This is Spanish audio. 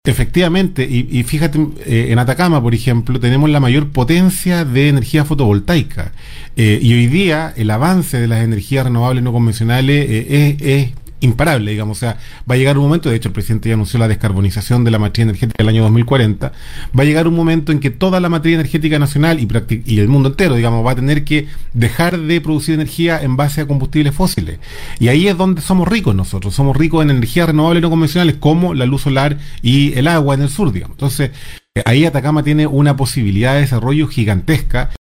Efectivamente, y fíjate, en Atacama, por ejemplo, tenemos la mayor potencia de energía fotovoltaica. Y hoy día el avance de las energías renovables no convencionales es imparable, digamos. O sea, va a llegar un momento, de hecho el presidente ya anunció la descarbonización de la matriz energética del año 2040, va a llegar un momento en que toda la matriz energética nacional y el mundo entero, digamos, va a tener que dejar de producir energía en base a combustibles fósiles. Y ahí es donde somos ricos nosotros, somos ricos en energías renovables no convencionales como la luz solar y el agua en el sur, digamos. Entonces, ahí Atacama tiene una posibilidad de desarrollo gigantesca